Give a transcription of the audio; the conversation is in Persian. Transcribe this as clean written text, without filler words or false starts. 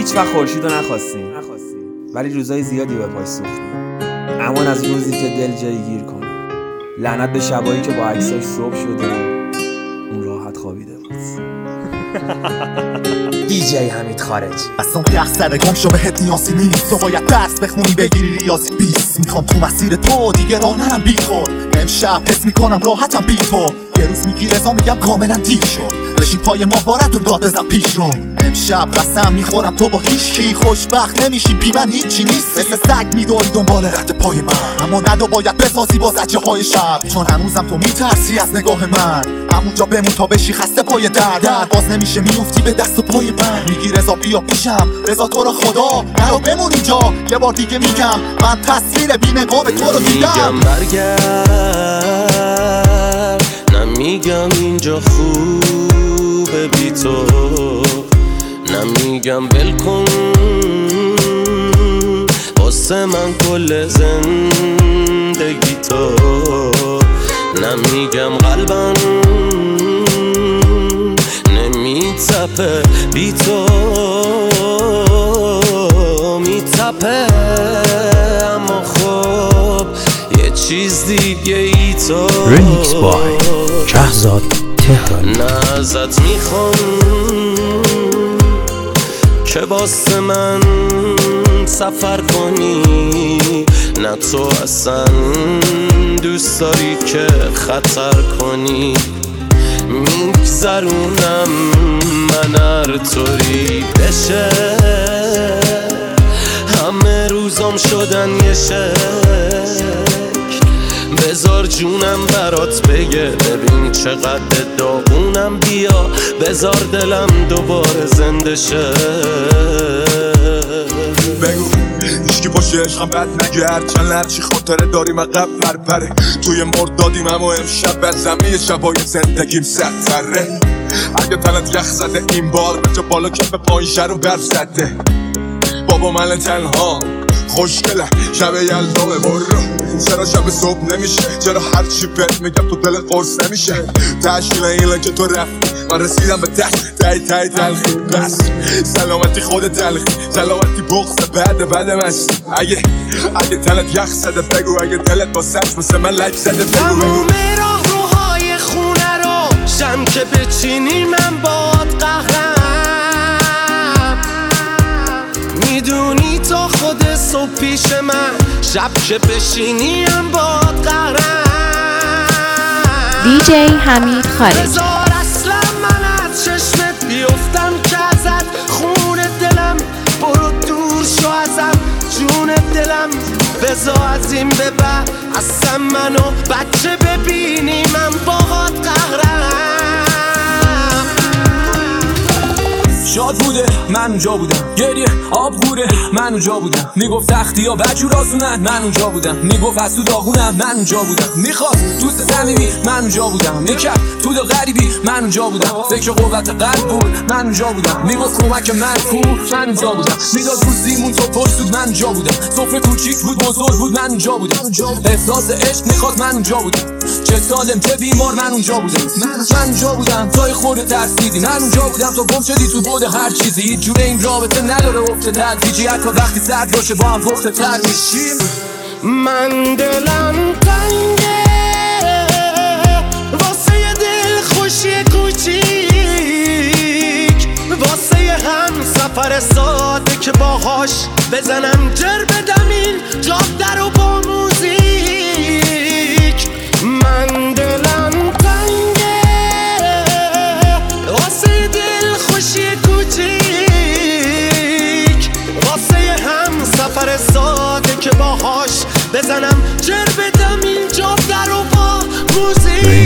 هیچ وقت خورشید رو نخواستیم ولی روزای زیادی به پاش سوختیم. امان از روزی که دل جایی گیر کنه. لعنت به شبایی که با عکساش صبح شده اون راحت خوابیده بود. DJ حمید خارجی. اصلا که احسره گم شو بهت نیازی نیست. تو باید درس بخونی بگیری ریاضی 20. میخوام تو مسیر تو دیگه راه نرم بی خود. امشب حس میکنم راحتم بی تو. یه روز میگی رضا میگم کاملا دیر شد. بشین پای ما بارد و داد بزن پیش رو. امشب قسم میخورم تو با هیچکی خوشبخت نمیشی بی من هیچی نیست. مثل سگ میدوی دنبال رد پای من. اما ندو باید بسازی با زجه های شب. چون هنوزم تو میترسی از نگاه من. همونجا بمون تا بشی خسته پای در باز نمیشه میفتی به دست و پای من. میگی رضا بیا پیشم رضا تو رو خدا نرو بمون اینجا. یه بار دیگه میگم من تصویر بی نقاب تو رو دیدم. نمیگم برگرد نمیگم اینجا خوبه بی تو. نمیگم بلکن واسه من کل زندگی تو. نمیگم قلبم نمیتپه بی تو. میتپه اما خب یه چیز دیگه ای تو. ریمیکس بای شهزاد تهرانی. نه ازت میخوام که واسه من سفر کنی. نه تو اصلا دوست داری که خطر کنی. میگذرونم من هر طوری بشه. همه روزام شدن یه شکل. بذار جونم برات بگه ببین چقدر داغونم. بیا بذار دلم دوباره زنده شه. بگو هیچکی باشه عشقم بد نگرد. چند لرچی خاطره داریم عقب پرپره. توی مردادیم اما امشب بزمه شبای زندگیم سرتره. اگه تنت یخ زده این بار بجا بالا کف پایشه رو برف زده. بابا من تنها خوشگله شب یلدامه برو. چرا شب صبح نمیشه؟ چرا هرچی بهت میگم تو دلت قرص نمیشه؟ تشکیل اینه که تو رفتی من رسیدم به تای تلخی. بس سلامتی خود تلخی سلامتی بغض بعد مستی. اگه تنت یخ زده بگو. اگه دلت با سچ مثل من لک زده بگو. تموم راه روهای خونه رو شم که بچینی من باد قهرم. میدونی تا خود صبح پیش من شب که بشینی هم باد قهرم. DJ حمید خارجی. بذار اصلا من از چشمت بیفتم که ازت خون دلم. برو دور شو ازم جون دلم. بذار از این به بعد اصلا منو بچه ببینی من باهات قهرم. شاد بوده من اونجا بودم. گریه آب غوره من اونجا بودم. میگفت تختی ها بجور آسونن من اونجا بودم. میگفت از تو داغونم من اونجا بودم. میخواست دوست صمیمی من اونجا بودم. میکرد تو دل غریبی من اونجا بودم. فکر قوت قلب بود من اونجا بودم. میگفت کمک من کو من اونجا بودم. میداد روزیمون تو پشت بود من اونجا بودم. سفره کوچیک بود بزرگ بود من اونجا بودم. احساس عشق میخواد من اونجا بودم. چه سالم چه بیمار من اونجا بودم. من اونجا بودم تا خورده ترسیدی. من اونجا بودم تو گم شدی تو بود هر چیزی. هیچ جوره این رابطه نداره افته تدریجی. حتی وقتی سرد باشه با هم پخته تر میشیم. من دلم تنگه واسه یه دل خوشی کوچیک. واسه یه هم سفر ساده که باهاش بزنم جر بدم این جاده رو با موزیک. من دلم تنگه واسه یه دل خوشی کوچیک. واسه یه هم سفر ساده که باهاش بزنم جر بدم این جاده رو با موزیک.